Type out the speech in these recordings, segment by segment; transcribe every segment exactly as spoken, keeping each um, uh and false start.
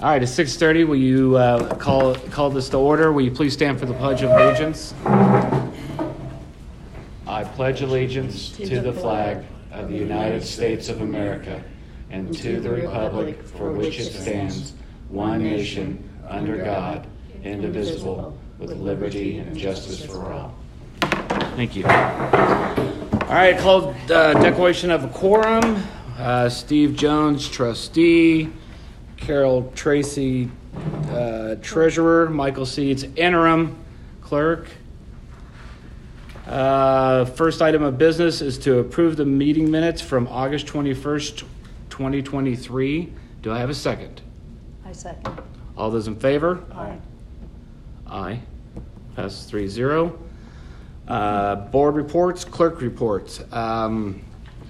All right, it's six thirty. Will you uh, call call this to order? Will you please stand for the Pledge of Allegiance? I pledge allegiance to the flag of the United States of America and to the republic for which it stands, one nation, under God, indivisible, with liberty and justice for all. Thank you. All right, called uh, declaration of a quorum. Uh, Steve Jones, trustee. Carol Tracy, uh, treasurer. Michael Seeds, interim clerk. Uh, first item of business is to approve the meeting minutes from August twenty-first, twenty twenty-three. Do I have a second? I second. All those in favor? Aye. Aye. Passes three zero. Uh, board reports, clerk reports. Um,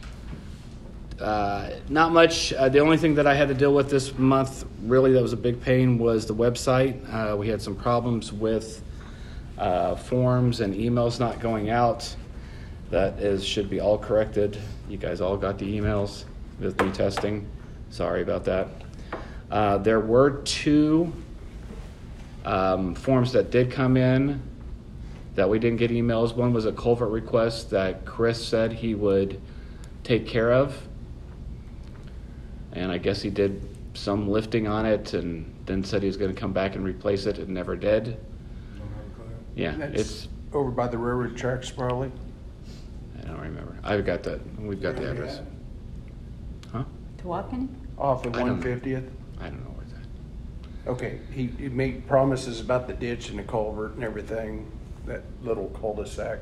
uh, not much. Uh, the only thing that I had to deal with this month, really, that was a big pain, was the website. Uh, we had some problems with uh, forms and emails not going out. That is should be all corrected. You guys all got the emails with me testing. Sorry about that. Uh, there were two um, forms that did come in that we didn't get emails. One was a culvert request that Chris said he would take care of. And I guess he did some lifting on it and then said he was going to come back and replace it and never did. Yeah, That's it's over by the railroad tracks, probably. I don't remember. I've got that. We've got the address. Huh? Tawakoni? Off of I don't- one fiftieth. I don't know where that. Okay, he, he made promises about the ditch and the culvert and everything, that little cul-de-sac.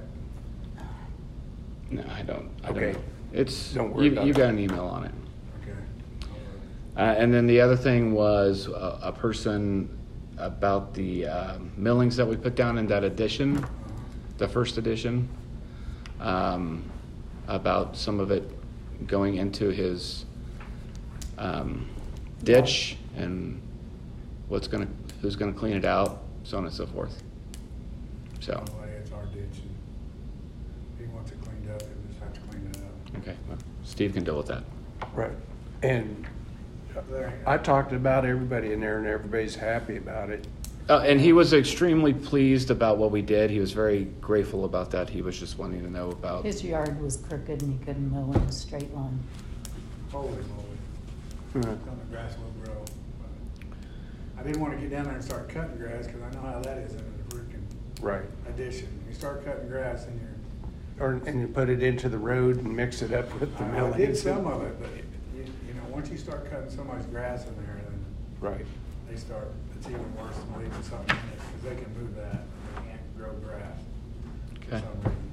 No, I don't. I Okay. don't. It's Don't worry you, about you it. got an email on it. Okay. Uh, and then the other thing was a, a person about the uh, millings that we put down in that edition, the first edition, um, about some of it going into his um, ditch and what's gonna, who's gonna clean it out, so on and so forth. So, By the way, it's our ditch, and if he wants it cleaned up, he'll just have to clean it up. okay, well, Steve can deal with that. Right. And There. I talked about everybody in there and everybody's happy about it. Uh, and he was extremely pleased about what we did. He was very grateful about that. He was just wanting to know about. His yard was crooked and he couldn't mow in a straight line. Holy moly. Hmm. Then the grass will grow. But I didn't want to get down there and start cutting grass, because I know how that is in a freaking Right. addition. You start cutting grass and you're, Or, and you put it into the road and mix it up with the I I millings. did some of it, but you, you know, once you start cutting so much grass in there, then Right. they start, it's even worse than leaving something in it, because they can move that, and they can't grow grass for Okay. some reason.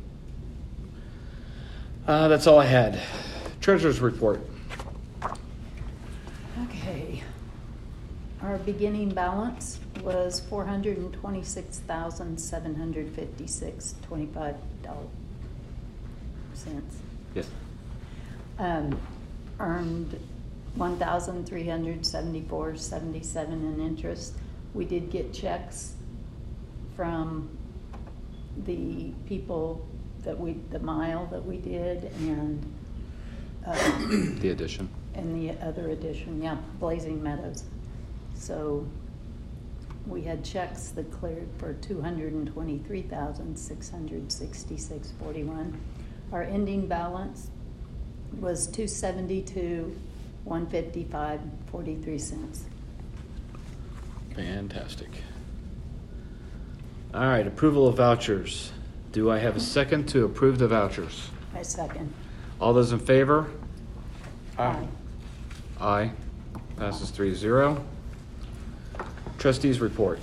Uh, that's all I had. Treasurer's report. Okay. Our beginning balance was four hundred and twenty-six thousand, seven hundred fifty-six, twenty-five dollars cents. Yes. Um, earned one thousand three hundred seventy-four, seventy-seven in interest. We did get checks from the people that we, the mile that we did, and um, The addition. and the other addition, yeah, Blazing Meadows. So we had checks that cleared for two hundred and twenty-three thousand, six hundred sixty-six, forty-one. Our ending balance was two seventy-two, one fifty-five, forty-three cents. Fantastic. All right, approval of vouchers. Do I have a second to approve the vouchers? I second. All those in favor? Aye. Aye. Passes three zero. Trustees report.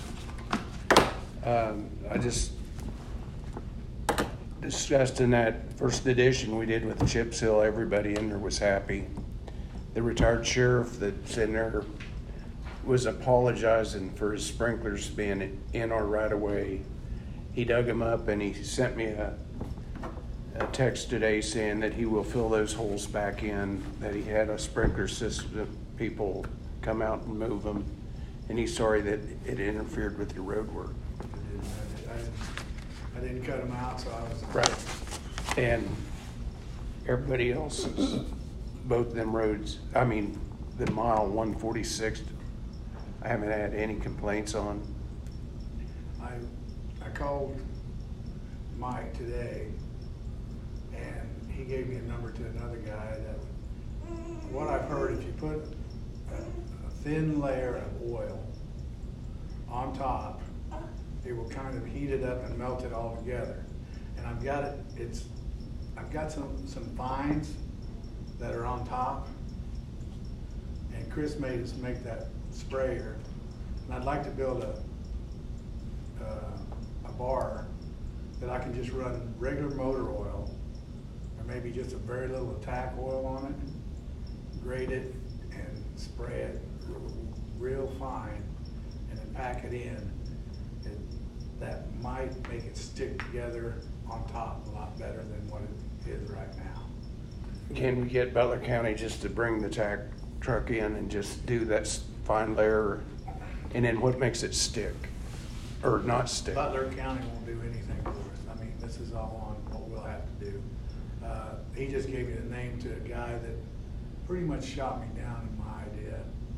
Um, I just discussed in that first edition we did with the chip seal, everybody in there was happy. The retired sheriff that's in there was apologizing for his sprinklers being in our right of way. He dug them up and he sent me a, a text today saying that he will fill those holes back in, that he had a sprinkler system, people come out and move them. And he's sorry that it interfered with your road work. I didn't, I didn't, I didn't cut them out, so I was. Right. And everybody else is, both them roads, I mean, the mile one forty-six I haven't had any complaints on. I, I called Mike today, and he gave me a number to another guy that, what I've heard, if you put a, a thin layer of oil on top, it will kind of heat it up and melt it all together. And I've got it, it's, I've got some, some fines that are on top, and Chris made us make that sprayer. And I'd like to build a, uh, a bar that I can just run regular motor oil, or maybe just a very little attack oil on it, grate it, and spray it real fine, and then pack it in. It, that might make it stick together on top a lot better than what it is right now. Can we get Butler County just to bring the tack truck in and just do that s- fine layer? And then what makes it stick or not stick? Butler County won't do anything for us. I mean, this is all on what we'll have to do. Uh, he just gave me the name to a guy that pretty much shot me down in my idea.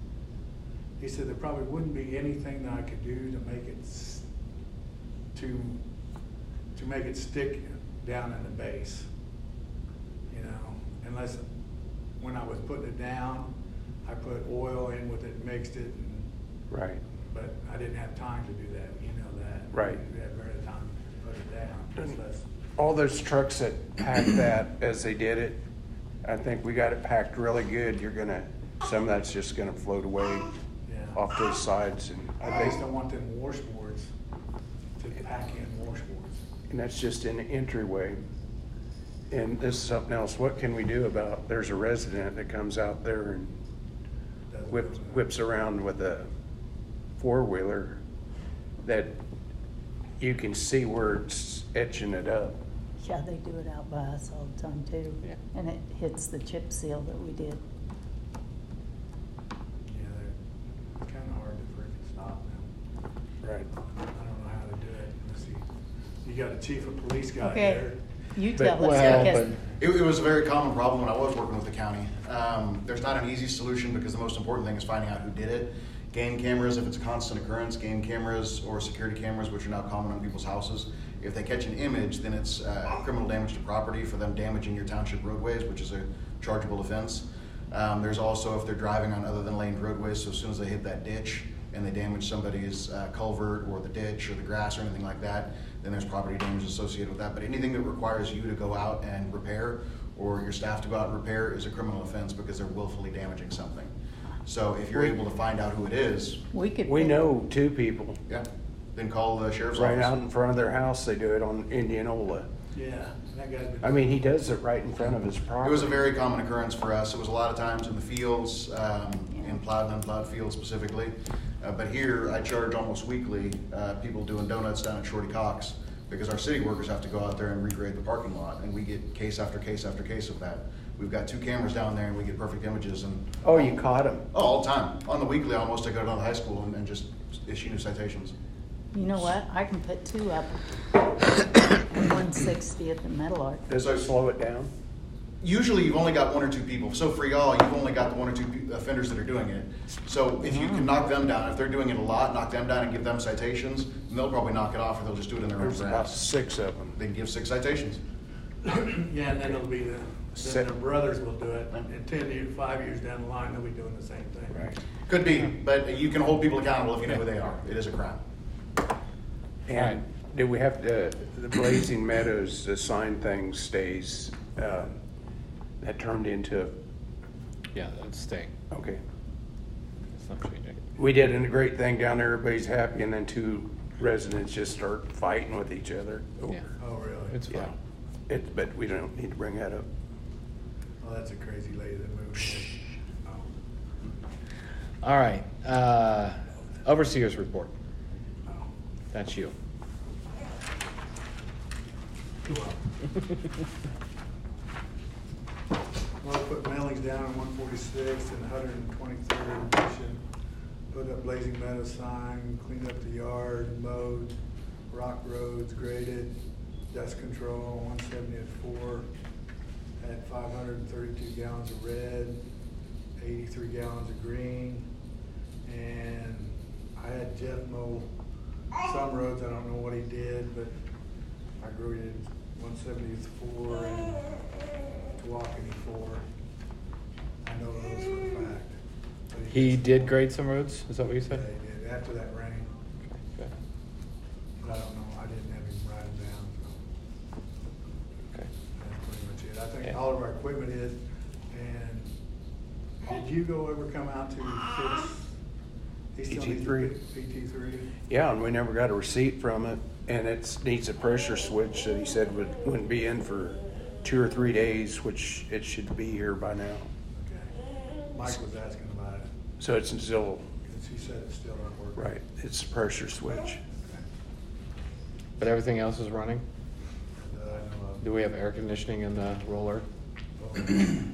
He said there probably wouldn't be anything that I could do to make it s- to to make it stick down in the base. You know, unless when I was putting it down, I put oil in with it, mixed it, and Right. but I didn't have time to do that, you know that. Right. We had very little time to put it down. It's less- All those trucks that packed that as they did it, I think we got it packed really good. You're gonna, some of that's just gonna float away Yeah. off those sides, and I I just think, don't want them washboards to pack in washboards. and that's just in the entryway. And this is something else. What can we do about? There's a resident that comes out there and Doesn't whips go- whips around with a four wheeler that you can see where it's etching it up. Yeah, they do it out by us all the time too. Yeah. And it hits the chip seal that we did. Yeah, they're kinda hard to freaking stop now. Right. I don't know how to do it. Let's see. You got a chief of police guy Okay, there. you But- tell us, well, because but- It, it was a very common problem when I was working with the county. Um, there's not an easy solution because the most important thing is finding out who did it. Game cameras, if it's a constant occurrence, game cameras or security cameras, which are now common on people's houses. If they catch an image, then it's uh, criminal damage to property for them damaging your township roadways, which is a chargeable offense. Um, there's also if they're driving on other than laned roadways, so as soon as they hit that ditch and they damage somebody's uh, culvert or the ditch or the grass or anything like that, then there's property damage associated with that. But anything that requires you to go out and repair or your staff to go out and repair is a criminal offense because they're willfully damaging something. So if you're able to find out who it is, we could. We pick- know two people yeah, then call the sheriff's right office. out in front of their house. They do it on Indianola. Yeah, that guy's been. I mean, he does it right in front of his property. It was a very common occurrence for us. It was a lot of times in the fields, um, in plowed and unplowed fields specifically. Uh, but here, I charge almost weekly, uh, people doing donuts down at Shorty Cox because our city workers have to go out there and regrade the parking lot, and we get case after case after case of that. We've got two cameras down there, and we get perfect images, and Oh, you caught him. oh, all the time. On the weekly, almost, I go down to the high school and, and just issue new citations. You know what? I can put two up on one sixtieth and Metal Art. Does it slow it down? Usually, you've only got one or two people. So for y'all, you've only got the one or two pe- offenders that are doing it. So if you can knock them down, if they're doing it a lot, knock them down and give them citations, then they'll probably knock it off, or they'll just do it in their own There's about grass. six of them. They can give six citations. Yeah, and then it'll be the, then Set- their brothers will do it. In ten years, five years down the line, they'll be doing the same thing. Right. Could be, but you can hold people accountable if you know who they are. It is a crime. And do we have to, the Blazing Meadows, the sign thing stays, uh, that turned into, Yeah, that's staying. okay. It's not changing. We did a great thing down there, everybody's happy, and then two residents just start fighting with each other. Yeah. Oh, really? It's Yeah. fine. It, but we don't need to bring that up. Oh, that's a crazy lady that moved. Oh. All right. Uh, overseer's report. Oh. That's you. Well, Well, I put mailings down on one forty-sixth and one hundred twenty-third Mission. Put up Blazing Meadow sign, cleaned up the yard, mowed, rock roads, graded, dust control, one seventy at four. Had five hundred thirty-two gallons of red, eighty-three gallons of green, and Jeff mow some roads. I don't know what he did, but I graded one seventy-four and Tawakoni four. I know those for a fact. But He just- did grade some roads, is that what you Yeah, said? he did, after that rain. Okay. But I don't know, I didn't have him write them down, so Okay. that's pretty much it. I think Yeah. all of our equipment is, and did you go ever come out to fix? he still P T needs to three. fix P T three? Yeah, and we never got a receipt from it, and it needs a pressure switch that he said would, wouldn't be in for two or three days, which it should be here by now. Okay. Mike was asking about it, So it's still, because he said it still not working. right, it's a pressure switch. Okay. But everything else is running? That I know of. Do we have air conditioning in the roller? Oh, Good.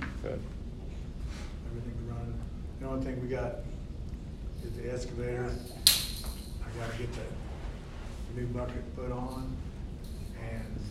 Everything's running. The only thing we got is the excavator. I gotta get the new bucket put on, and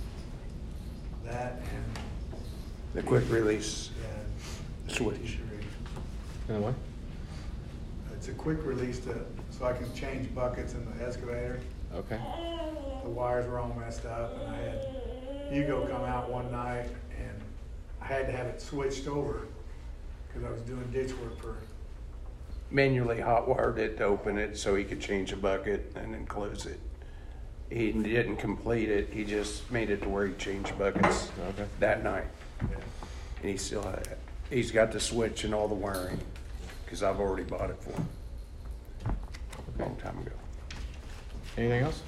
that and. The quick release Yeah. switch. And what? It's a quick release to, so I can change buckets in the excavator. Okay. The wires were all messed up, and I had Hugo come out one night, and I had to have it switched over, because I was doing ditch work for, Manually hot wired it to open it so he could change the bucket and then close it. He didn't complete it, he just made it to where he changed buckets Okay. that night. yeah. And he still had it. He's got the switch and all the wiring, because I've already bought it for him a long time ago. Anything else?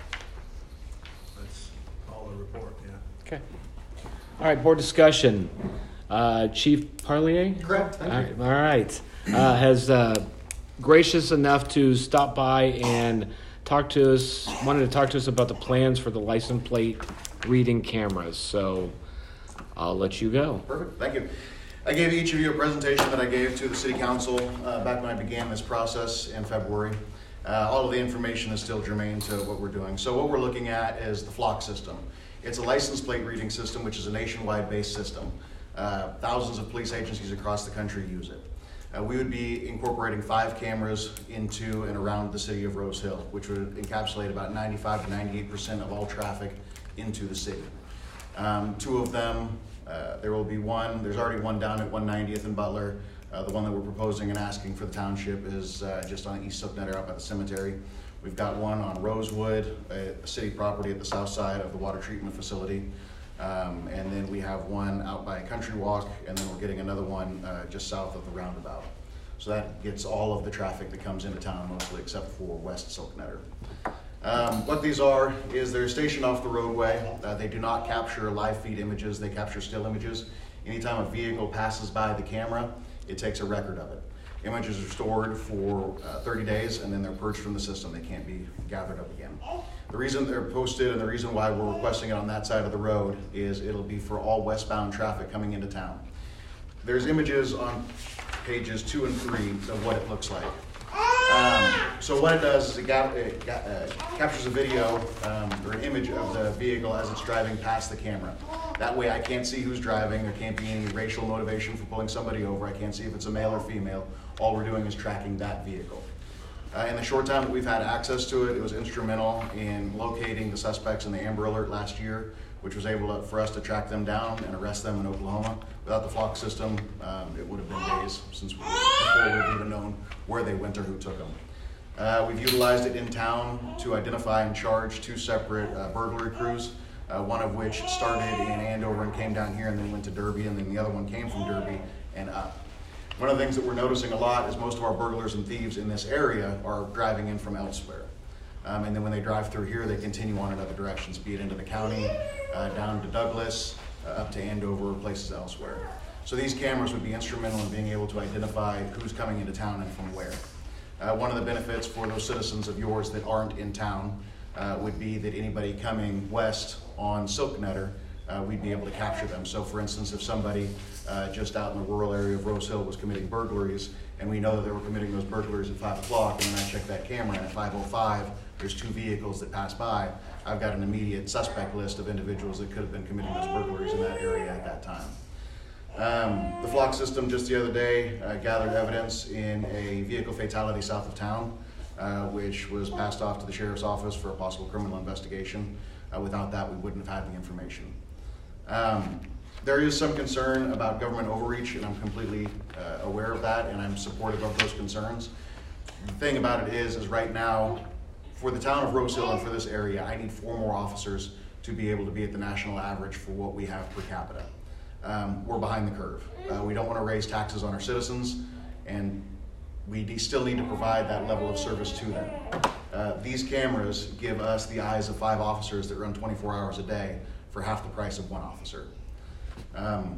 That's all the report, yeah. Okay. All right, board discussion. Uh, Chief Parlier? Correct, thank you. All right. Uh, has uh, gracious enough to stop by and talk to us, wanted to talk to us about the plans for the license plate reading cameras. So I'll let you go. Perfect, thank you. I gave each of you a presentation that I gave to the city council uh, back when I began this process in February. Uh, all of the information is still germane to what we're doing. So what we're looking at is the Flock system. It's a license plate reading system, which is a nationwide based system. Uh, thousands of police agencies across the country use it. Uh, we would be incorporating five cameras into and around the city of Rose Hill, which would encapsulate about ninety-five to ninety-eight percent of all traffic into the city. Um, two of them, uh, there will be one, there's already one down at one ninetieth in Butler. Uh, the one that we're proposing and asking for the township is uh, just on East Silknetter out by the cemetery. We've got one on Rosewood, a, a city property at the south side of the water treatment facility. Um, and then we have one out by Country Walk, and then we're getting another one uh, just south of the roundabout. So that gets all of the traffic that comes into town, mostly except for West Silknetter. Um, what these are is they're stationed off the roadway. Uh, they do not capture live feed images, they capture still images. Anytime a vehicle passes by the camera, it takes a record of it. Images are stored for uh, thirty days, and then they're purged from the system. They can't be gathered up again. The reason they're posted and the reason why we're requesting it on that side of the road is it'll be for all westbound traffic coming into town. There's images on pages two and three of what it looks like. Um, so what it does is it, ga- it ga- uh, captures a video um, or an image of the vehicle as it's driving past the camera. That way I can't see who's driving. There can't be any racial motivation for pulling somebody over. I can't see if it's a male or female. All we're doing is tracking that vehicle. Uh, in the short time that we've had access to it, it was instrumental in locating the suspects in the Amber Alert last year, which was able to, for us to track them down and arrest them in Oklahoma. Without the Flock system, um, it would have been days since we, before we've even known where they went or who took them. Uh, we've utilized it in town to identify and charge two separate uh, burglary crews, uh, one of which started in Andover and came down here and then went to Derby, and then the other one came from Derby and up. One of the things that we're noticing a lot is most of our burglars and thieves in this area are driving in from elsewhere. Um, and then when they drive through here, they continue on in other directions, be it into the county, uh, down to Douglas, uh, up to Andover, or places elsewhere. So these cameras would be instrumental in being able to identify who's coming into town and from where. Uh, one of the benefits for those citizens of yours that aren't in town uh, would be that anybody coming west on Silknetter, uh, we'd be able to capture them. So for instance, if somebody uh, just out in the rural area of Rose Hill was committing burglaries, and we know that they were committing those burglaries at five o'clock, and then I check that camera, and at five oh five, there's two vehicles that pass by, I've got an immediate suspect list of individuals that could have been committing those burglaries in that area at that time. Um, the Flock system just the other day uh, gathered evidence in a vehicle fatality south of town. uh, which was passed off to the sheriff's office for a possible criminal investigation. Uh, without that, we wouldn't have had the information. Um, there is some concern about government overreach, and I'm completely uh, aware of that, and I'm supportive of those concerns. The thing about it is, is right now, for the town of Rose Hill and for this area, I need four more officers to be able to be at the national average for what we have per capita. Um, we're behind the curve. Uh, we don't want to raise taxes on our citizens, and we de- still need to provide that level of service to them. Uh, these cameras give us the eyes of five officers that run twenty-four hours a day for half the price of one officer. Um,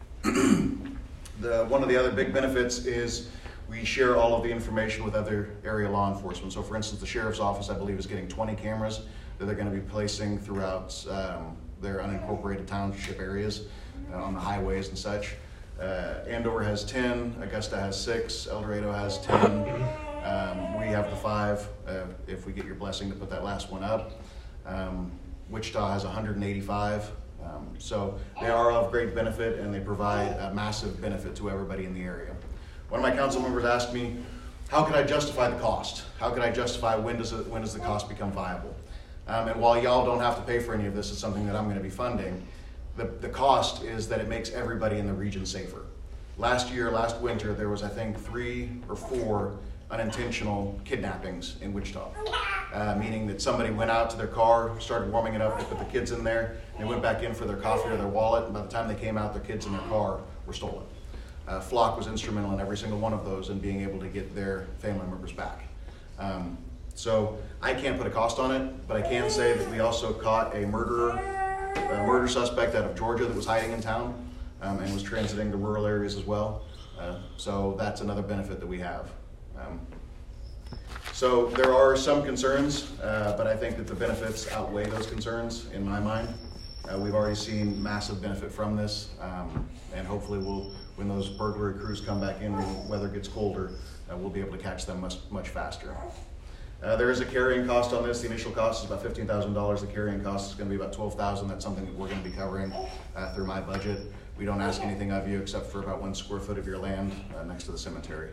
the, one of the other big benefits is we share all of the information with other area law enforcement. So for instance, the sheriff's office, I believe, is getting twenty cameras that they're going to be placing throughout um, their unincorporated township areas uh, on the highways and such. Uh, Andover has ten, Augusta has six, El Dorado has ten. Um, we have the five, uh, if we get your blessing to put that last one up. Um, Wichita has one hundred eighty-five. Um, so they are of great benefit, and they provide a massive benefit to everybody in the area. One of my council members asked me, how can I justify the cost? How can I justify when does it, when does the cost become viable? Um, and while y'all don't have to pay for any of this, it's something that I'm going to be funding. The, the cost is that it makes everybody in the region safer. Last year, last winter, there was, I think, three or four unintentional kidnappings in Wichita, uh, meaning that somebody went out to their car, started warming it up, they put the kids in there, they went back in for their coffee or their wallet, and by the time they came out, their kids in their car were stolen. Uh, Flock was instrumental in every single one of those and being able to get their family members back. Um, so I can't put a cost on it, but I can say that we also caught a murderer, a murder suspect out of Georgia that was hiding in town um, and was transiting to rural areas as well. Uh, so that's another benefit that we have. Um, so there are some concerns, uh, but I think that the benefits outweigh those concerns in my mind. Uh, we've already seen massive benefit from this, um, and hopefully we'll, when those burglary crews come back in, when the weather gets colder, uh, we'll be able to catch them much, much faster. Uh, there is a carrying cost on this. The initial cost is about fifteen thousand dollars. The carrying cost is going to be about twelve thousand dollars. That's something that we're going to be covering uh, through my budget. We don't ask anything of you except for about one square foot of your land uh, next to the cemetery.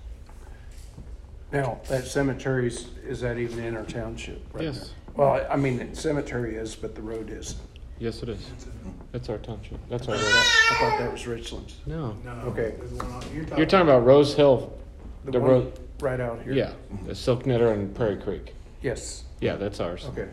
Now, that cemetery, is is that even in our township? Right Yes. there? Well, I mean, the cemetery is, but the road isn't. Yes, it is. That's our township. That's I our road. thought that was Richlands. No. No, no. Okay. there's one on- You're You're talking about Rose Hill, the one road, right out here? yeah, the Silk Knitter and Prairie Creek. Yes. Yeah, that's ours. Okay.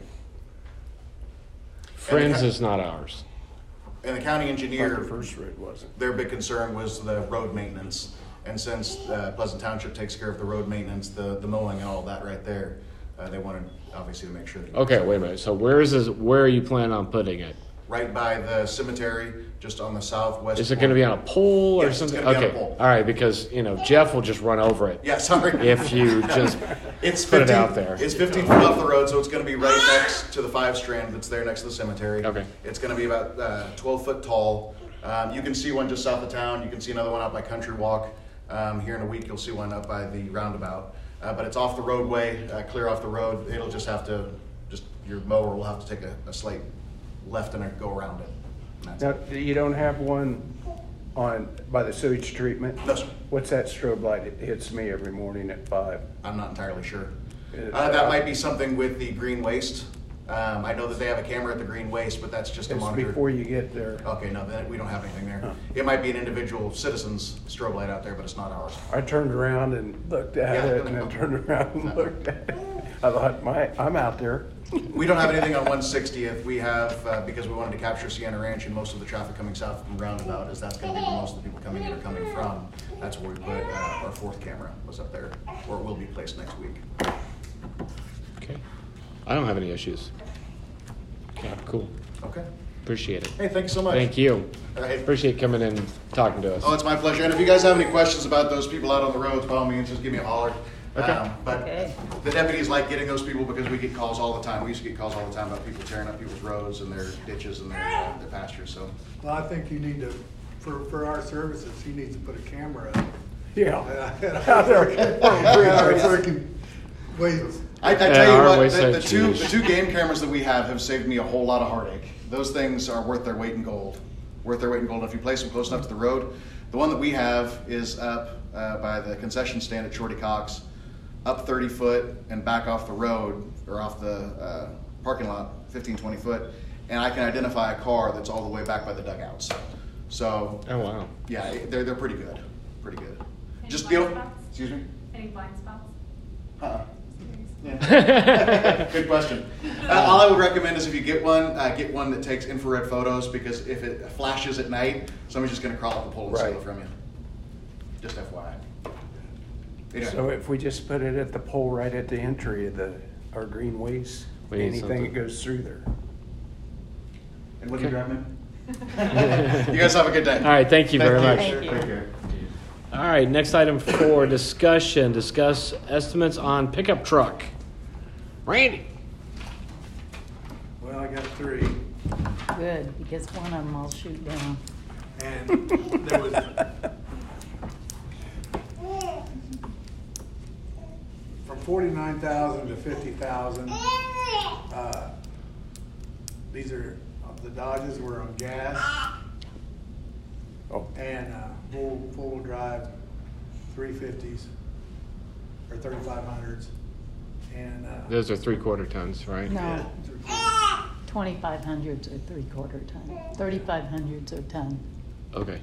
Friends And the- is not ours. And the county Like engineer, the first road wasn't. their big concern was the road maintenance. And since uh, Pleasant Township takes care of the road maintenance, the, the mowing and all that right there, uh, they wanted obviously to make sure that. Okay, wait a minute. So where is this, where are you planning on putting it? Right by the cemetery, just on the southwest. Is it gonna be on a pole or Yes, it's something? gonna be on a Okay, pole. all right, because, you know, Jeff will just run over it. Yeah, sorry. If you just It's put it fifteen, out there. It's fifteen feet off the road, so it's gonna be right next to the five strand that's there next to the cemetery. Okay. It's gonna be about uh, twelve foot tall. Um, you can see one just south of town. You can see another one out by Country Walk. Um, here in a week, you'll see one up by the roundabout. Uh, but it's off the roadway, uh, clear off the road. It'll just have to, just your mower will have to take a, a slight left and a go around it. And that's Now, it. you don't have one on, by the sewage treatment? No, sir. What's that strobe light? It hits me every morning at five. I'm not entirely sure. It- Uh, that might be something with the green waste. Um, I know that they have a camera at the green waste, but that's just a It's monitor. before you get there. Okay, no, then we don't have anything there. Huh. It might be an individual citizen's strobe light out there, but it's not ours. I turned around and looked at Yeah. it, and then turned around and looked at it. I thought, my, I'm out there. We don't have anything on one sixtieth. We have, uh, because we wanted to capture Sienna Ranch and most of the traffic coming south from Roundabout, as that's gonna be where most of the people coming in are coming from. That's where we put, uh, our fourth camera was up there, or it will be placed next week. Okay. I don't have any issues. Okay, cool. Okay. Appreciate it. Hey, thank you so much. Thank you. Uh, hey- Appreciate coming in and talking to us. Oh, it's my pleasure. And if you guys have any questions about those people out on the roads, by all means, just give me a holler. Okay. Um, But Okay. the deputies like getting those people because we get calls all the time. We used to get calls all the time about people tearing up people's roads and their ditches and their, uh, their pastures, so. Well, I think you need to, for, for our services, he needs to put a camera up. Yeah. Out there, so it can, wait, I, I Yeah, tell you our what, wayside the, the two cheese. the two game cameras that we have have saved me a whole lot of heartache. Those things are worth their weight in gold. Worth their weight in gold. If you place them close enough to the road, the one that we have is up uh, by the concession stand at Shorty Cox. up thirty foot and back off the road or off the uh, parking lot fifteen, twenty foot, and I can identify a car that's all the way back by the dugouts. So, Oh, wow. yeah, they're, they're pretty good, pretty good. Any Just blind the, spots? excuse me? Any blind spots? Uh-uh. Yeah. Good question. Uh, all I would recommend is if you get one, uh, get one that takes infrared photos, because if it flashes at night, somebody's just going to crawl up the pole and steal Right. it from you. Just F Y I. Anyway. So if we just put it at the pole right at the entry of the, our greenways, We need anything something. that goes through there. And what do you drive, man? You guys have a good day. All right, thank you very much. Thank you. Take care. All right, next item for discussion, discuss estimates on pickup truck. Randy? Well, I got three, Good, because one of them I'll shoot down. and there was, from forty-nine thousand to fifty thousand. Uh, These are, the Dodges were on gas Oh, and uh, full, full drive three fifties or thirty-five hundreds. And, uh, Those are three-quarter tons, right? No, twenty-five hundreds are three-quarter ton, thirty-five hundreds are ton. Okay.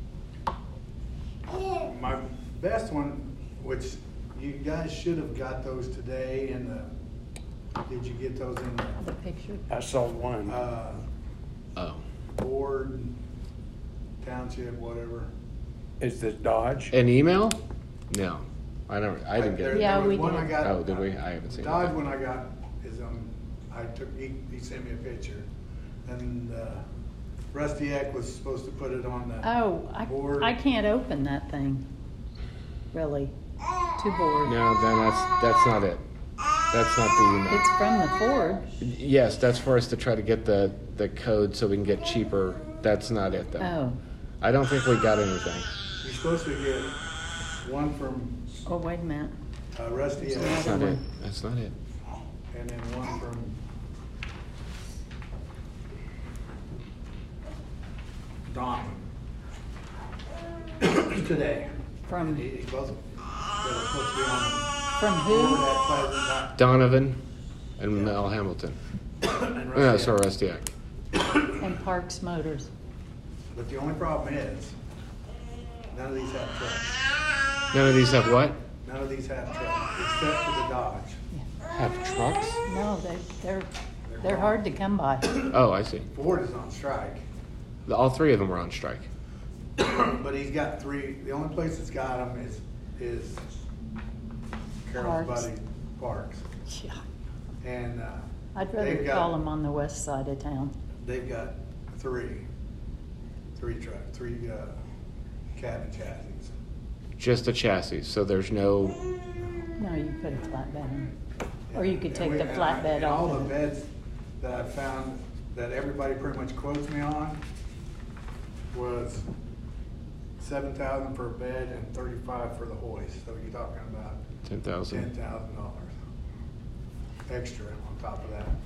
my best one, which you guys should have got those today in the, did you get those in The picture, I saw one. the, uh, Oh. Board, Township, whatever? Is the Dodge? An email? No, I don't, I didn't get There- it. Yeah, there was we one I did. got- Oh, did we? I haven't seen it. Dodge one I got is, um, I took, he, he sent me a picture. And, uh, Rusty Eck was supposed to put it on the oh, I, board. I can't open that thing, really, too bored. No, then that's, that's not it. That's not the email. It's from the Ford. Yes, that's for us to try to get the, the code so we can get cheaper. That's not it, though. Oh, I don't think we got anything. You're supposed to get one from, oh, wait a minute. uh, Rusty There's Eck, That's another not it. one. That's not it. and then one from Don. Today. From, He, he both, they were supposed to be on from the board who? at Pleasant Donovan and Mel Hamilton. and No, Rusty sorry, Eck. Rusty Eck. And Parks Motors. But the only problem is, none of these have trucks. None of these have what? None of these have trucks, except for the Dodge. Have trucks? No, they, they're, they're hard to come by. Oh, I see. Ford is on strike, The- All three of them were on strike. but he's got three, the only place that's got them is, is Carol's Parks. buddy, Parks. Yeah. And, uh, I'd rather they've got- call them on the west side of town. they've got three, three truck, three, uh, cabin chassis. Just a chassis, so there's no, No, you put a flatbed in. Or you could And take we- the and I- flatbed and all off the of it. beds that I found, that everybody pretty much quotes me on, was seven thousand for a bed and thirty-five for the hoist, so you're talking about ten ten thousand. thousand dollars extra on top of that.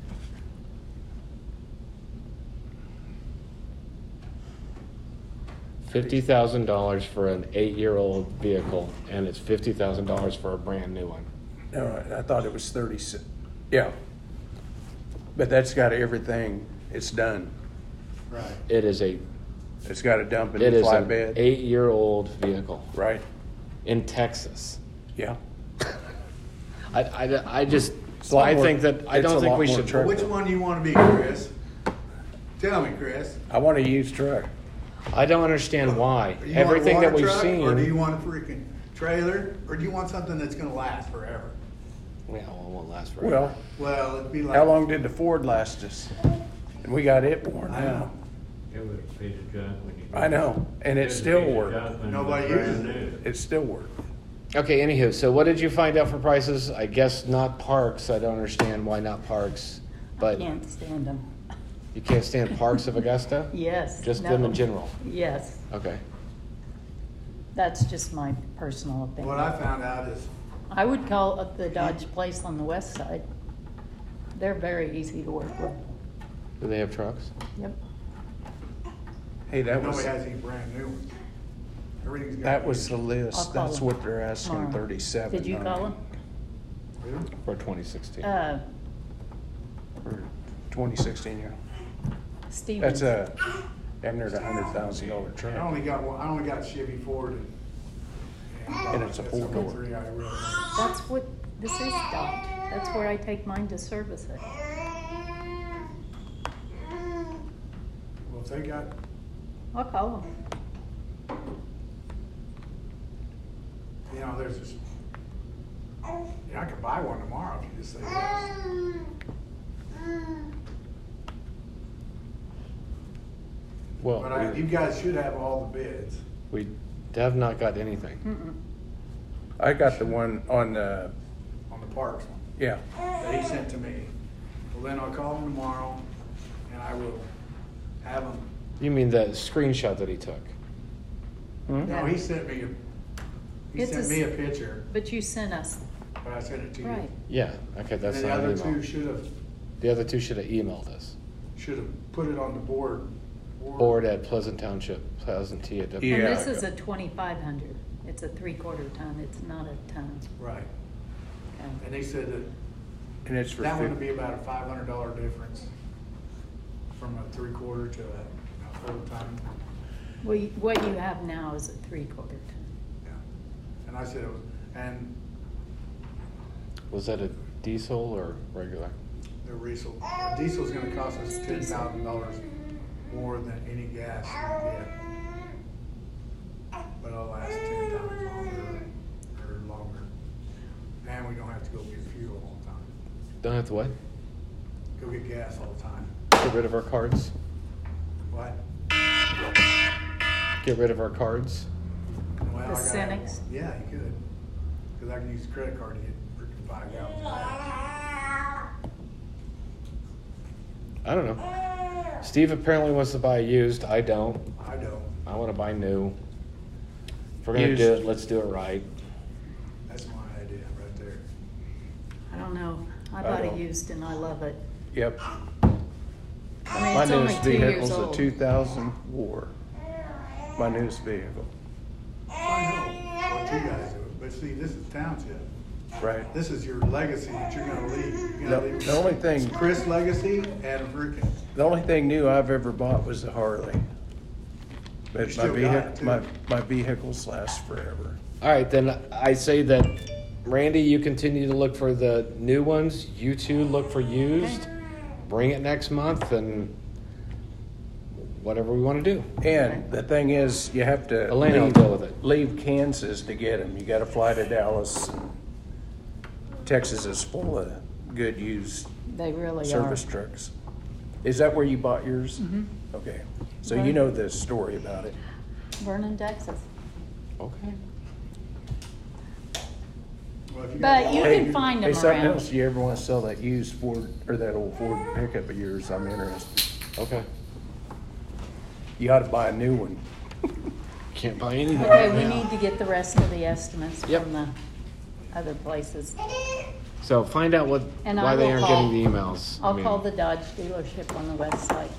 Fifty thousand dollars for an eight-year-old vehicle, and it's fifty thousand dollars for a brand-new one. No, I thought it was thirty-six. Yeah. But that's got everything. It's done. Right. It is a, It's got a dump and it a is an flatbed. eight-year-old vehicle Right? in Texas. Yeah. I, I, I just, It's a lot I more- think that, I it's don't a think lot we more should. truck. Which one do you wanna be, Chris? Tell me, Chris. I want a used truck. I don't understand why. You want a Everything that water we've truck, Or do you seen. want a freaking trailer, or do you want something that's gonna last forever? Well, it won't last forever. Well, Well, it'd be like. how long did the Ford last us? And we got it worn I know. out. It was a piece of junk when you. I know, and it It was a still piece of worked. junk when it was Nobody brand uses new. It still worked. Okay, anywho, so what did you find out for prices? I guess not Parks. I don't understand why not Parks. I But can't stand them. you can't stand Parks of Augusta? Yes. Just no. them in general? Yes, Okay. that's just my personal opinion. What I found out is, I would call up the Dodge place on the west side. They're very easy to work with. Do they have trucks? Yep. Hey, that was, nobody has any brand new ones. Everything's got. that was the I'll list. call That's them what they're asking tomorrow. thirty-seven. Did you call them? Who? for twenty sixteen. Uh, For twenty sixteen, yeah. Stevens. That's a, damn near a hundred thousand dollar I truck. only got one, I only got Chevy Ford and. And it's a that's four the door. three I really. That's what this is, Doc. That's where I take mine to service it. Well, if they got, I'll call them. you know, there's this, yeah, I could buy one tomorrow if you just say yes. Well, But I, you we, guys should have all the bids. we have not got anything. Mm-mm. I got the one on the, On the parks one yeah, that he sent to me. Well, then I'll call him tomorrow and I will have him, You mean the screenshot that he took? Hmm? no, he sent me, a he It's a sent me a s- picture, But you sent us, but I sent it to you. right. Yeah, okay, And that's the not other an two email. should have, The other two should have emailed us. should have put it on the board. Board at Pleasant Township, Pleasant T at W. And Yeah. this is a twenty-five hundred. It's a three-quarter ton. It's not a ton. Right. Okay. And he said that and it's for that one fif- would be about a five hundred dollar difference from a three quarter to a, a full ton. Well, you- what you have now is a three-quarter ton. Yeah. And I said, it was, and Was that a diesel or regular? the diesel, the diesel's gonna cost us ten thousand dollars more than any gas we get. But it'll last ten times longer or longer. And we don't have to go get fuel all the time. Don't have to what? Go get gas all the time. Get rid of our cards? What? Get rid of our cards? Well, The I gotta have Cenex? one. Yeah, you could. Cause I can use a credit card to get freaking five gallons of gas. I don't know. Steve apparently wants to buy used. I don't. I don't. I want to buy new. If we're gonna do Used. it, let's do it right. That's my idea right there. I don't know. I I bought don't. it used and I love it. Yep. I mean, My it's only newest two years vehicle's a old. two thousand War. My newest vehicle, I know what you guys do, but see, this is township. right? This is your legacy that you're gonna leave. You're gonna No, leave the only thing, Chris' legacy and a freaking, the only thing new I've ever bought was the Harley. You But my still got it, vehicle, too. my, my vehicles last forever. All right, then I say that, Randy, you continue to look for the new ones. You two look for used. Bring it next month and whatever we want to do. And the thing is, you have to Elena will leave, deal with it. leave Kansas to get them. You gotta fly to Dallas. Texas is full of good used They really service are. trucks. Is that where you bought yours? Mhm. Okay, so you know the story about it. Vernon, Texas. Okay. well, if you But got you all- Hey, can find hey, them something around. else, you ever wanna sell that used Ford, or that old Ford pickup of yours, I'm interested. Okay. You ought to buy a new one. Can't buy anything Okay, right we now. need to get the rest of the estimates Yep. from the other places. So find out what And why I they will aren't call- getting the emails. I I'll mean, call the Dodge dealership on the website.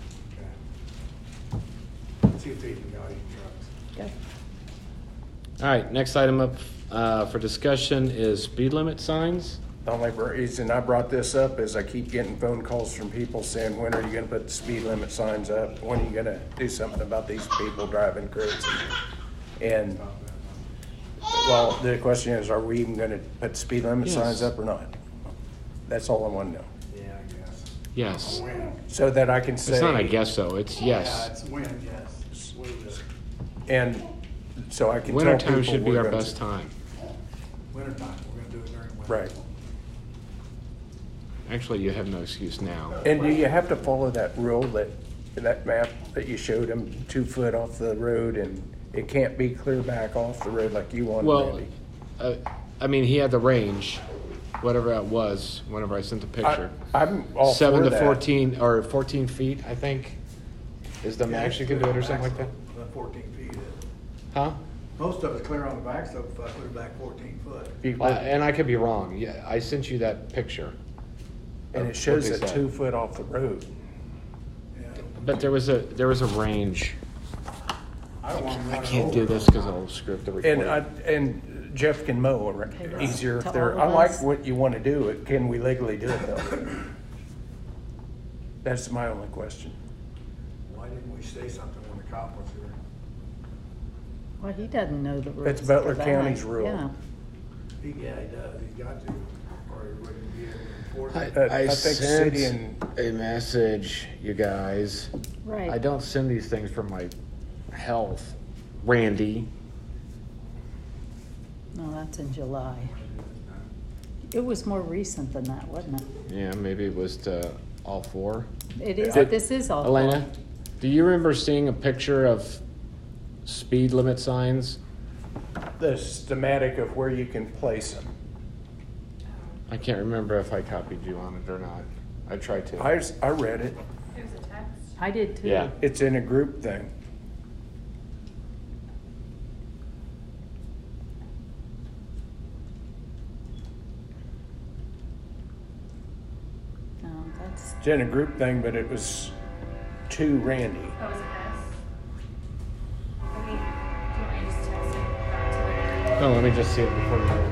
Okay. See if they can got any trucks. Okay. All right, next item up uh, for discussion is speed limit signs. The only reason I brought this up is I keep getting phone calls from people saying, when are you gonna put the speed limit signs up? When are you gonna do something about these people driving crazy? And, Stop that. well, the question is, are we even gonna put speed limit Yes. signs up or not? That's all I wanna know. Yeah, I guess. Yes. Win. So that I can say. It's not I guess so. It's Yeah, yes. it's win, yes. What is it? And so I can tell Wintertime people should be we're our gonna- best time. Winter time, we're gonna do it during winter. Right. Actually, you have no excuse now. And do you have to follow that rule that, that map that you showed them, two foot off the road, and it can't be clear back off the road like you wanted, Well, Randy? uh, I mean, he had the range, whatever it was, whenever I sent the picture. I- I'm all Seven for to that. fourteen, or fourteen feet, I think, is the max you can do it, or something like that. The fourteen feet is. Huh? Most of it's clear on the back, so if I put it back fourteen foot. You- Uh, and I could be wrong. Yeah, I sent you that picture. And of it shows what they it said. two foot off the road. Yeah. But there was a there was a range. I don't want to I run it can't do over. this because it'll screw up the And I, recording. and Jeff can mow ar- Okay, that's easier to if they're, all I of like us. what you want to do. It Can we legally do it though? That's my only question. Why didn't we say something when the cop was here? Well, he doesn't know the rules. That's Butler for that. County's rule. Yeah. He, yeah, he does, he's got to, or he wouldn't be able to enforce I, it. But I, I think sent city and- a message, you guys. Right. I don't send these things for my health, Randy. No, that's in July. It was more recent than that, wasn't it? Yeah, maybe it was to all four. It is, Did- this is all. Elena, do you remember seeing a picture of speed limit signs? The schematic of where you can place them. I can't remember if I copied you on it or not. I tried to. I, s- I read it. It was a text. I did too. Yeah. It's in a group thing. No, that's, It's in a group thing, but it was to Randy. Oh, was it this? Let me, do you want me to just text it back to the? No, let me just see it before you.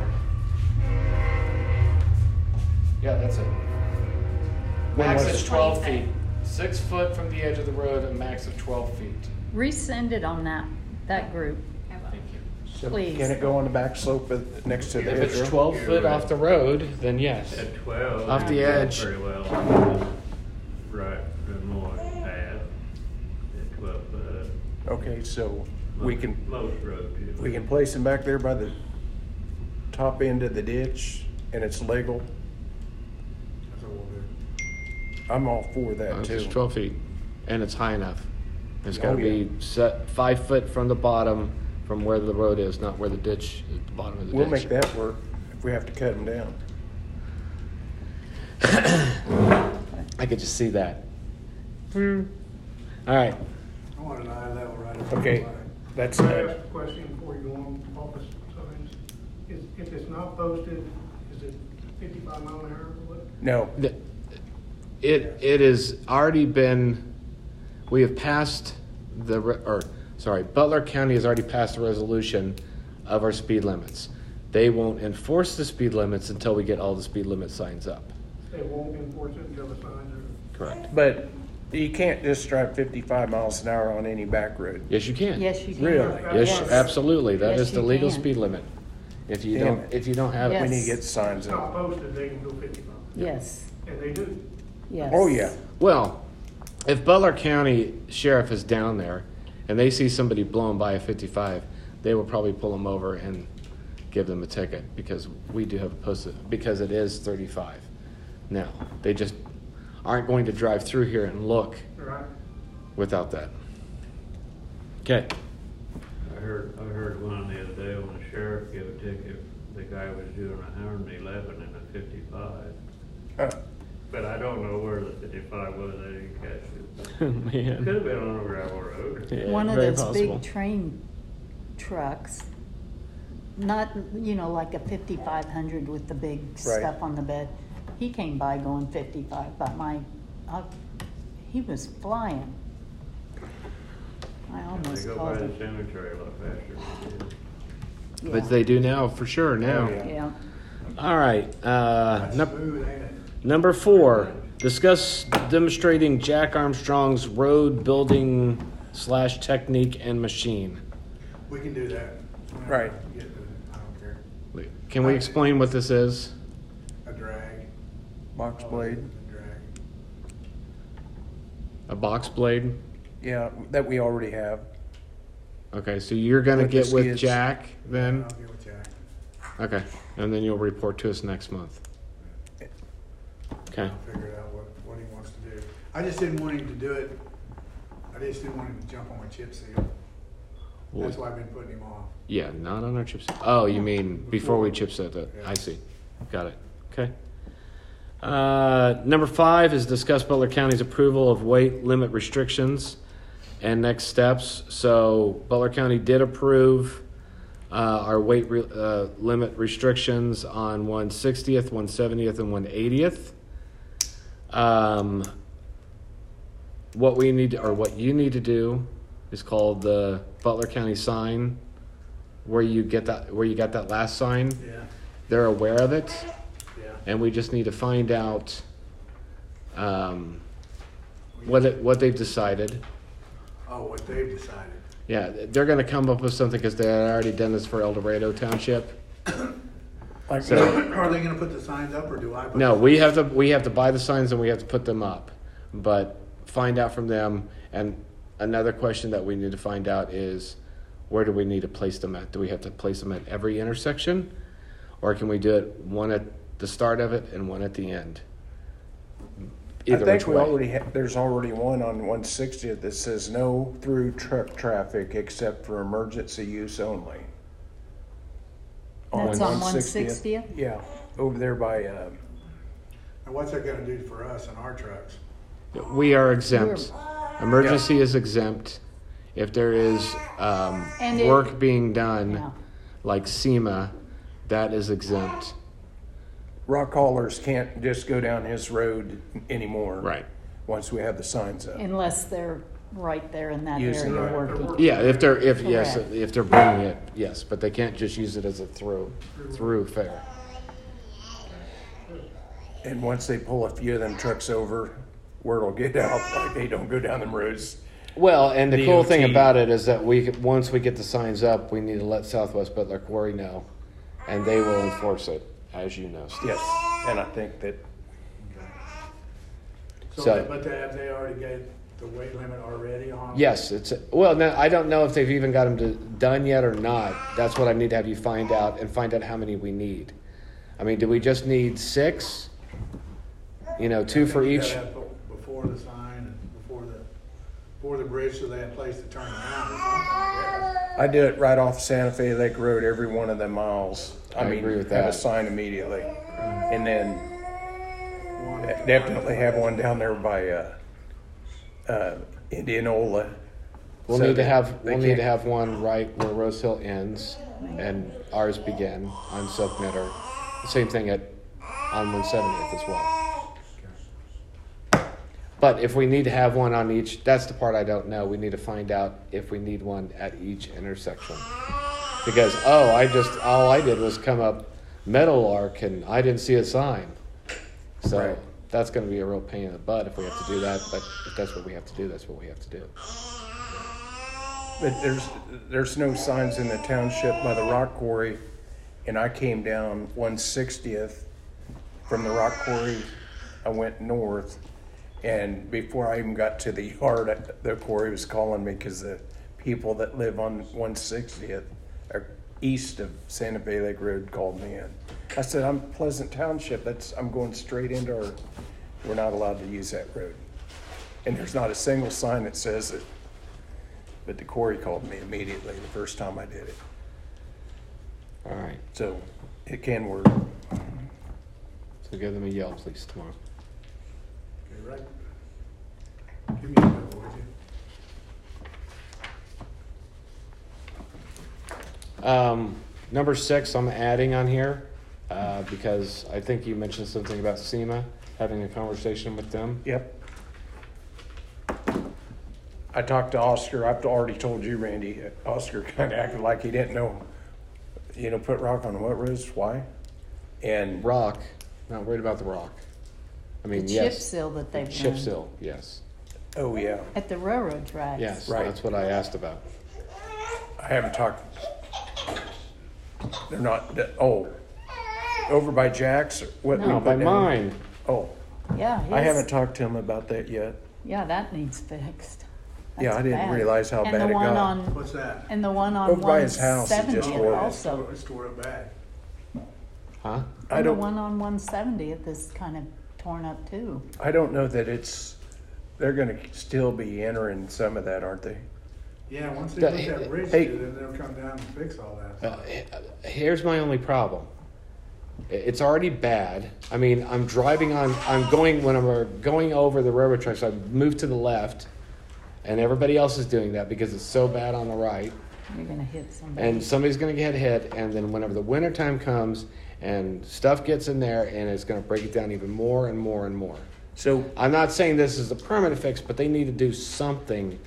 Yeah, that's it. When Max was is it? twelve feet. Six foot from the edge of the road, a max of twelve feet. resend it on that, that group. I will. Thank you. So Please. Can it go on the back slope of, next to the If it's hedgerow? twelve foot off the road, then yes. At twelve. Off the you go edge. Very well. Right, the more path, at twelve foot. Okay, so we can, Most roads. you- we can place them back there by the top end of the ditch and it's legal. That's what we'll do. I'm all for Uh, that It's too. twelve feet, and it's high enough. It's gotta Oh, yeah. be set five foot from the bottom, from where the road is, not where the ditch, is the bottom of the We'll ditch. make that work if we have to cut them down. I could just see that. Hmm. All right, I want an eye level right up. Okay, that's Can I it. ask a question before you go on office signs? Is, if it's not posted, is it fifty-five mile an hour or what? No, The- it, it has already been, we have passed the, re- or, sorry, Butler County has already passed a resolution of our speed limits. They won't enforce the speed limits until we get all the speed limit signs up. They won't enforce it until the signs are. Correct. but you can't just drive fifty-five miles an hour on any back road. Yes, you can. Yes, you can. Really? Yes, absolutely. That Yes, is the you legal can. speed limit. If you Damn don't, it. if you don't have We it. need Yes. to get signs It's not up. posted, they can go fifty-five. Yes, And they do. yes. Oh, yeah. Well, if Butler County Sheriff is down there and they see somebody blowing by a fifty-five, they will probably pull them over and give them a ticket because we do have a posted, because it is thirty-five. Now, they just aren't going to drive through here and look Right? without that. Okay. I heard, I heard one the other day when the sheriff gave a ticket, the guy was doing a hundred and eleven and a fifty-five. Huh. But I don't know where the fifty-five was, I didn't catch it. Man. Could have been on a gravel road. Yeah, One of very those possible. big train trucks, not, you know, like a fifty-five hundred with the big Right. stuff on the bed. He came by going fifty-five, but my, uh, he was flying. I They almost go by called the him. cemetery a lot faster than they did. Yeah. But they do now, for sure, now. Oh, yeah. Yeah, All right. Uh, That's num- smooth, ain't it? Number four, discuss demonstrating Jack Armstrong's road building slash technique and machine. We can do that. Right. Get to it. I don't care. Can we explain what this is? A drag. Box blade. A drag. A box blade? Yeah, that we already have. Okay, so you're gonna With the get with skids. Jack then? I'll get with Jack. Okay, and then you'll report to us next month. Okay, I'll figure out what, what he wants to do. I just didn't want him to do it. I just didn't want him to jump on my chip seal. That's why I've been putting him off. yeah, not on our chip set. Oh, you mean before we chip set it? Yeah. I see. Got it. Okay. Uh, number five is discuss Butler County's approval of weight limit restrictions and next steps. So Butler County did approve uh, our weight re- uh, limit restrictions on one sixtieth, one seventieth, and one eightieth. Um, what we need to, or what you need to do is called the Butler County sign where you get that, where you got that last sign. Yeah, They're aware of it, yeah. and we just need to find out um, what it, what they've decided. Oh, what they've decided. Yeah, they're going to come up with something because they had already done this for El Dorado Township. Like, So- are they gonna put the signs up, or do I? put No, the- we have to we have to buy the signs and we have to put them up, but find out from them. And another question that we need to find out is, where do we need to place them at? Do we have to place them at every intersection, or can we do it one at the start of it and one at the end? Either I think which we way. already, ha- there's already one on one sixtieth that says no through truck traffic except for emergency use only. That's on one sixtieth? Yeah, over there by, um, And what's that gonna do for us and our trucks? We are exempt. Emergency is exempt. If there is um, And it- work being done, Yeah. like SEMA, that is exempt. rock haulers can't just go down his road anymore. Right. Once we have the signs up. Unless they're right there in that Using area it. working. Yeah, if they're if yes, Correct. if they're bringing it, yes, but they can't just use it as a through through fare. And once they pull a few of them trucks over, word will get out, like they don't go down them roads. Well, and the cool thing D O T. about it is that we once we get the signs up, we need to let Southwest Butler Quarry know, and they will enforce it, as you know, Steve. Yes, and I think that, So, So- they- but they, have they already got the weight limit already on? Yes, it's well. Now I don't know if they've even got them to, done yet or not. That's what I need to have you find out and find out how many we need. I mean, do we just need six? You know, two for You each. gotta have be- Before the sign and before the, before the bridge, so they have a place to turn around or something, I guess. I did it right off Santa Fe Lake Road, every one of the miles. I mean, agree with have that. a sign immediately. And then definitely have one down there by, uh, uh, Indianola. We'll So need to that have they we'll need can't- to have one right where Rose Hill ends and ours begin on Silk Knitter. Same thing at on one seventieth as well. But if we need to have one on each, that's the part I don't know. We need to find out if we need one at each intersection. Because oh, I just all I did was come up Meadowlark and I didn't see a sign. So Right. that's going to be a real pain in the butt if we have to do that. But if that's what we have to do, that's what we have to do. But there's, there's no signs in the township by the rock quarry. And I came down one sixtieth from the rock quarry. I went north. And before I even got to the yard, the quarry was calling me because the people that live on one sixtieth or east of Santa Fe Lake Road called me in. I said, I'm Pleasant Township. That's I'm going straight into our, we're not allowed to use that road. And there's not a single sign that says it. But the quarry called me immediately the first time I did it. All right. So it can work. So give them a yell, please, tomorrow. Okay, right. Give me a number, would you? Um, number six, I'm adding on here uh, because I think you mentioned something about SEMA, having a conversation with them. Yep. I talked to Oscar. I've already told you, Randy. Oscar kind of acted like he didn't know. You know, put rock on what roads? Why? And Rock, not worried about the rock. I The mean, chip yes. seal that they've Chip done seal, yes. oh yeah, at the railroad tracks. Yes, Right. that's what I asked about. I haven't talked. They're not. Oh, over by Jack's. What we No, put by down? mine. Oh, Yeah, I his- haven't talked to him about that yet. Yeah, that needs fixed. Yeah, That's I didn't bad. realize how and bad the it one got. On, What's that? and the one on Over by his house, it just one seventieth tore it. also. It's tore up bad. Huh? I And the don't. one on one seventieth is kind of torn up too. I don't know that it's. They're going to still be entering some of that, aren't they? Yeah, once they The- put that bridge hey- through, then they'll come down and fix all that. Uh, here's my only problem. It's already bad. I mean, I'm driving on, I'm going, when I'm going over the railroad tracks, I move to the left, and everybody else is doing that because it's so bad on the right. You're gonna hit somebody. And somebody's going to get hit, and then whenever the winter time comes and stuff gets in there, and it's going to break it down even more and more and more. So I'm not saying this is a permanent fix, but they need to do something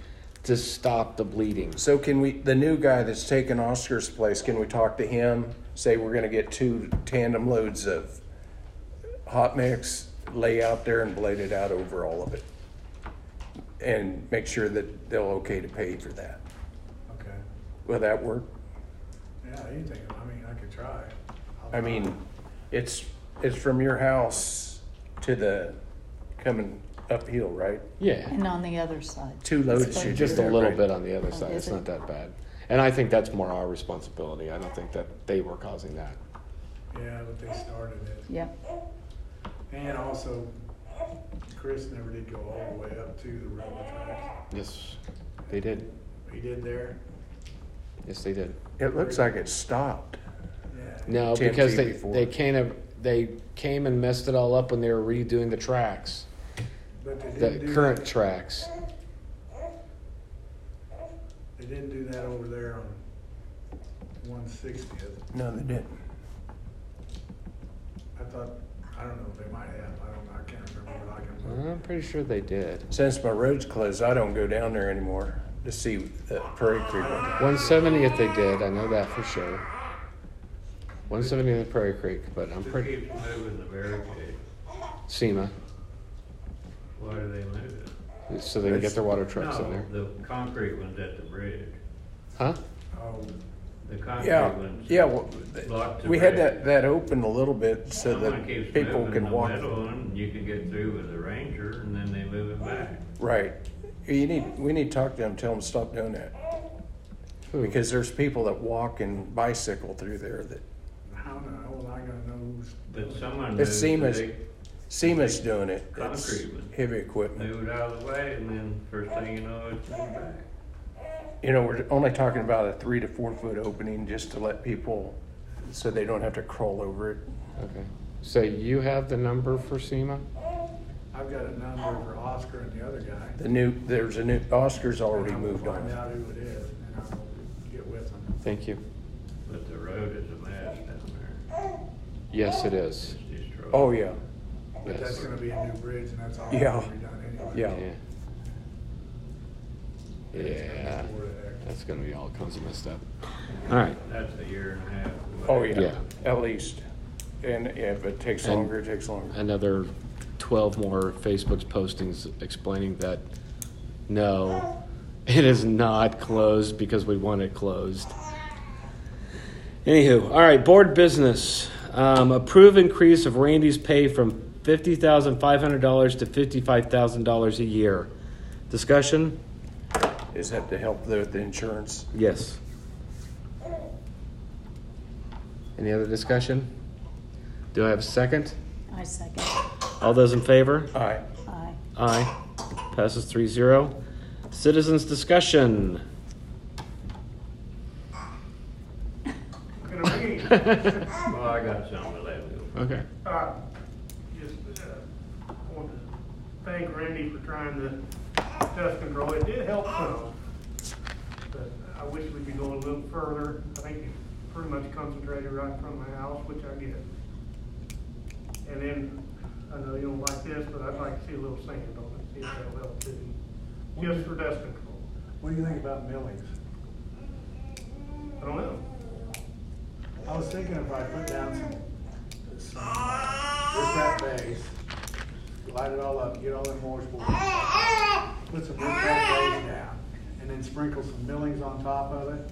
to stop the bleeding. So can we, the new guy that's taking Oscar's place, can we talk to him? Say we're gonna get two tandem loads of hot mix, lay out there and blade it out over all of it. And make sure that they'll okay to pay for that. Okay. Will that work? Yeah, anything, I mean, I could try. I'll I try. mean, it's, it's from your house to the, coming uphill, right? Yeah, And on the other side. Two loads It's should like- just a Yeah, little right. bit on the other Oh, side. is It's it? not that bad. And I think that's more our responsibility. I don't think that they were causing that. Yeah, but they started it. Yep, And also, Chris never did go all the way up to the railroad tracks. Yes, they did. He did there? Yes, they did. It looks like it stopped. Yeah. No, ten because feet they, before. they kind of, they came and messed it all up when they were redoing the tracks, But they the didn't do current that. tracks. They didn't do that over there on one sixtieth. No, they didn't. I thought, I don't know if they might have, I don't know, I can't remember, but I can. I'm pretty sure they did. Since my road's closed, I don't go down there anymore to see the Prairie Creek one. one seventieth they did, I know that for sure. one seventieth Prairie Creek, but I'm Who pretty, keeps moving the barricade? SEMA, Why do they move it? so they can get their water trucks in there. No, the concrete one's at the bridge. Huh? Oh, The concrete Yeah, one's. yeah, well, blocked the we had bridge. that, that open a little bit so Someone that keeps people moving can the walk. middle one, and you can get through with the Ranger, and then they move it back. Right. You need, we need to talk to them, tell them to stop doing that. Who? Because there's people that walk and bicycle through there that, how the hell am I gonna know who's? But someone It moved, seems- they SEMA's doing it. It's Concrete one. heavy equipment. moved out of the way, and then first thing you know, it's moved back. You know, we're only talking about a three to four foot opening just to let people, so they don't have to crawl over it. Okay. So you have the number for SEMA? I've got a number for Oscar and the other guy. The new, there's a new, Oscar's already And I'm moved gonna Find on. out who it is, and I'll get with them. Thank you. But the road is a mess down there. Yes, it is. It's destroyed. Oh, yeah, But that's Yes. gonna be a new bridge, and that's all Yeah. gonna be done anyway. Yeah. Yeah. Yeah. Before the heck. That's gonna be all kinds of messed up. All right. That's a year and a half away. oh, yeah, Yeah. at least. And, yeah, if it takes And- longer, it takes longer. Another twelve more Facebook postings explaining that, no, it is not closed because we want it closed. Anywho, all right, board business. Um, approve increase of Randy's pay from fifty thousand five hundred dollars to fifty-five thousand dollars a year. Discussion? Is that to help with the insurance? Yes. Any other discussion? Do I have a second? I second. All those in favor? Aye. Aye. Aye. Passes three zero. Citizens discussion. Gonna be, Well, I got something to let go. Okay. uh, just, uh, want to thank Randy for trying to dust control. It did help some, but I wish we could go a little further. I think it pretty much concentrated right in front of my house, which I get. And then, I know you don't like this, but I'd like to see a little sand on it, see if that'll help too, just for dust control. What do you think about millings? I don't know. I was thinking if I put down some, some riprap base, light it all up, get all them washboards, put some riprap base down, and then sprinkle some millings on top of it.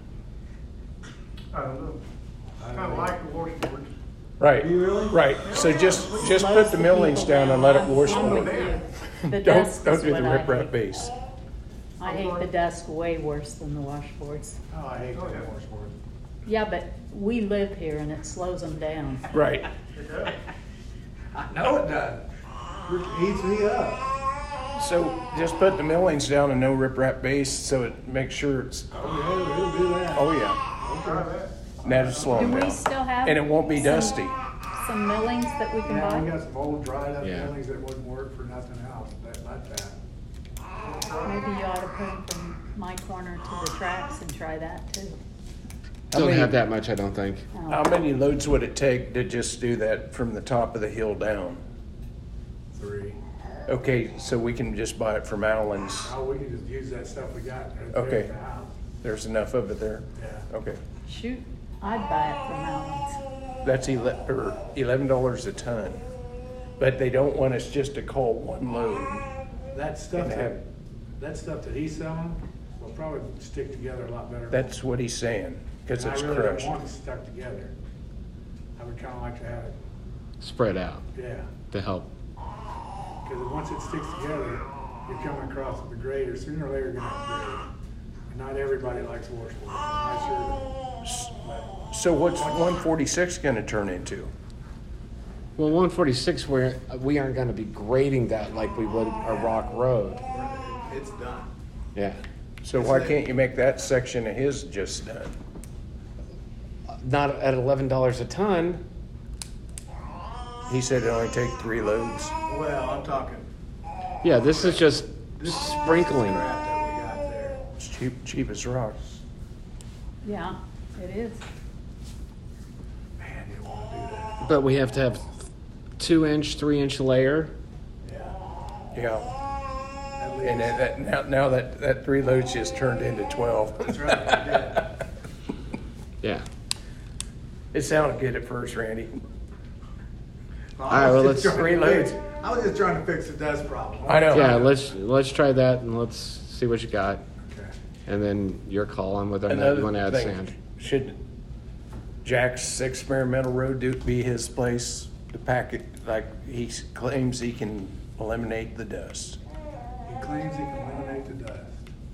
I don't know. I Kind don't of know. like the washboards. Right, You really? right. So just, just put the millings down and let it wash I'm on with it. you. The Don't, dust don't is do the what I riprap hate. base. I hate the dust way worse than the washboards. Oh, I hate Oh, them yeah. washboards. Yeah, but we live here and it slows them down. Right. It does. I know it does. It heats me up. So just put the millings down and no riprap base so it makes sure it's, Oh, yeah, we'll do that. oh yeah. Try that. Now just slow Do them we down. still have? And it won't be some- dusty. Some millings that we can Yeah, we buy? got some old dried up Yeah. millings that wouldn't work for nothing else, that, like that. Maybe you ought to put them from my corner to the tracks and try that too. How Don't many- have that much, I don't think. Oh. How many loads would it take to just do that from the top of the hill down? Three. Okay, so we can just buy it from Allen's. Oh, we can just use that stuff we got right there Okay. at the house. There's enough of it there? Yeah. Okay. Shoot, I'd buy it from Allen's. That's ele- or eleven dollars a ton. But they don't want us just to call one load. That stuff And that, have- that stuff that he's selling will probably stick together a lot better. That's what he's saying, because And it's I really don't crushed. want it stuck together. I would kinda like to have it, Spread out yeah. to help. Because once it sticks together, you're coming across the grader, sooner or later you're gonna have to grade. And not everybody likes washboard, I sure don't. So what's one forty-six gonna turn into? Well, one forty-six, we're, we aren't going to be grading that like we would a rock road. It's done. Yeah. So why can't you make that section of his just done? Not at eleven dollars a ton. He said it only take three loads. Well, I'm talking. Yeah, this is just This sprinkling. scrap that we got there. It's cheap, cheap as rocks. Yeah, it is. Man, you wanna do that. But we have to have two inch, three inch layer. Yeah. Yeah. At And least. that, that- now, now that, that three loads just turned into twelve. That's right, it did. Yeah. It sounded good at first, Randy. Well, All right, I was well, just let's- trying to Reload. fix- I was just trying to fix the dust problem. I know. Yeah, let's let's try that and let's see what you got. Okay. And then your call on whether or not Another you want to add thing, sand. Should Jack's Experimental Road do, be his place to pack it, like he s- claims he can eliminate the dust? He claims he can eliminate the dust.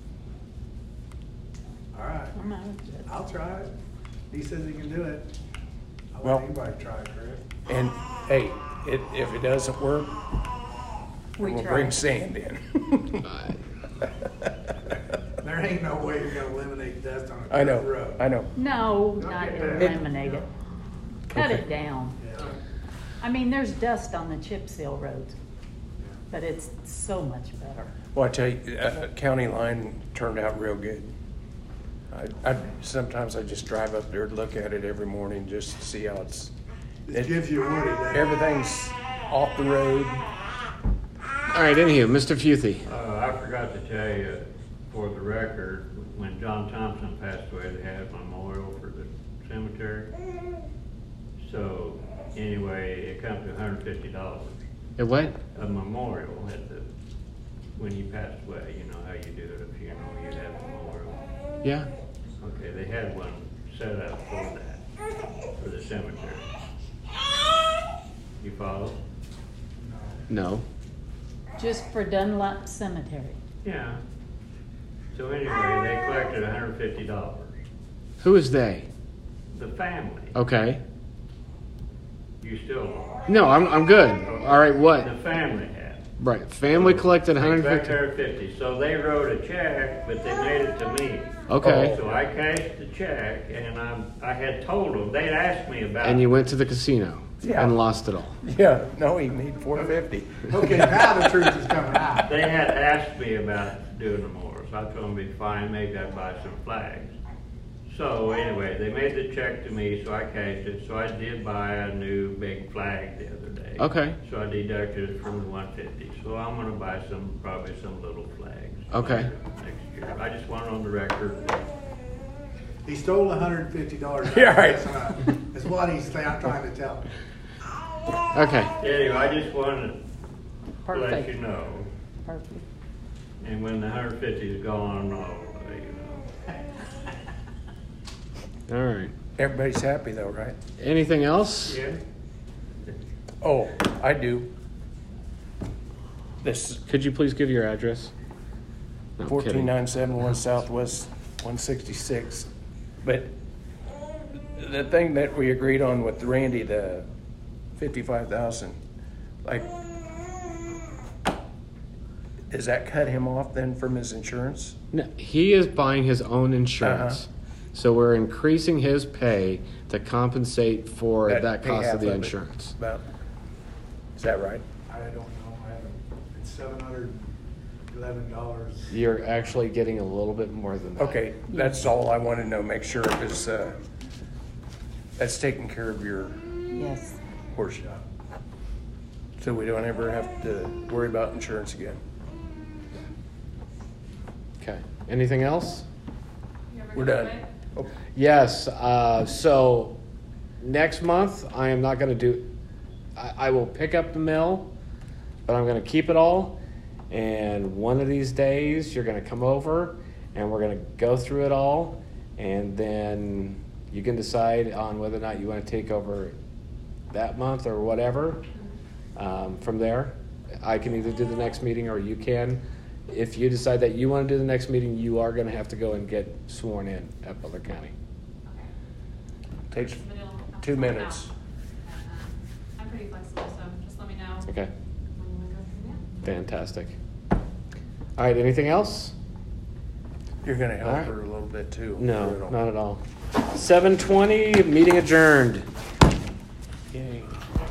All right, I'm out of it. I'll try it. He says he can do it. I Well- want anybody to try it, Chris. And, hey, it, if it doesn't work, We we'll tried. bring sand in. There ain't no way you're gonna eliminate dust on a I dirt know, road. I know. No, not get to that. eliminate it. Cut Okay. it down. Yeah. I mean, there's dust on the chip seal roads, but it's so much better. Well, I tell you, uh, County Line turned out real good. I, I, sometimes I just drive up there to look at it every morning just to see how it's, It it- gives you woody, doesn't it? everything's off the road. All right, anywho, Mister Futhy. Uh, I forgot to tell you, for the record, when John Thompson passed away, they had a memorial for the cemetery. So, anyway, it comes to hundred and fifty dollars. It what? A memorial at the, when he passed away, you know how you do at a funeral, you have a memorial. Yeah. Okay, they had one set up for that, for the cemetery. You follow? No. Just for Dunlap Cemetery. Yeah. So anyway, they collected hundred and fifty dollars. Who is they? The family. Okay. You still, No, I'm I'm good. All right, what? the family had. Right. Family collected one hundred Back fifty. there fifty. So they wrote a check, but they made it to me. Okay. So I cashed the check, and I'm, I had told them, they'd asked me about. And you went to the casino Yeah. and lost it all. Yeah, no, he made four fifty. Okay, now the truth is coming out. They had asked me about doing the more, so I told them it'd be fine, maybe I'd buy some flags. So anyway, they made the check to me, so I cashed it, so I did buy a new big flag the other day. Okay. So I deducted it from the one fifty, so I'm gonna buy some, probably some little flags. Okay. Next year, I just want it on the record. He stole hundred and fifty dollars. Yeah, right. That's what he's trying to tell me. Okay. Anyway, I just wanted to let Perfect. you know, Perfect. and when the hundred fifty is gone, I'll let you know. All right. Everybody's happy though, right? Anything else? Yeah? Oh, I do. This Could you please give your address? No, I'm fourteen kidding. nine seven one Southwest one sixty-six. But the thing that we agreed on with Randy, the fifty-five thousand, like, does that cut him off then from his insurance? No, he is buying his own insurance. Uh-huh. So we're increasing his pay to compensate for that, pay cost half of the it. insurance. About, is that right? I don't know, I haven't, it's seven hundred eleven dollars. You're actually getting a little bit more than that. Okay, that's all I want to know, make sure, because uh, that's taking care of your Yes. horse shop. So we don't ever have to worry about insurance again. Okay. Anything else? You ever We're go done. away? Oh, Yes, uh, so next month, I am not gonna do, I, I will pick up the mill, but I'm gonna keep it all. And one of these days, you're gonna come over and we're gonna go through it all. And then you can decide on whether or not you wanna take over that month or whatever. Um, from there, I can either do the next meeting or you can. If you decide that you wanna do the next meeting, you are gonna have to go and get sworn in at Butler County. Okay. takes But it'll have to two work minutes. out. Um, I'm pretty flexible, so just let me know. Okay. when we go from there. Fantastic. All right, anything else? You're gonna All help right. her a little bit too. No, Bruno. not at all. seven twenty, meeting adjourned. Yay.